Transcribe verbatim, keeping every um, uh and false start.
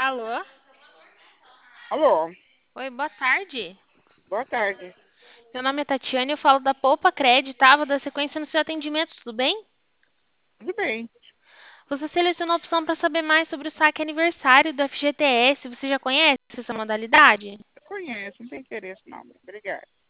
Alô? Alô, Oi, boa tarde. boa tarde. Meu nome é Tatiane, eu falo da Poupa Cred, tá? Vou dar sequência no seu atendimento, tudo bem? Tudo bem? Você selecionou a opção para saber mais sobre o saque aniversário do F G T S. Você já conhece essa modalidade? Eu conheço, não tem interesse não. Obrigada.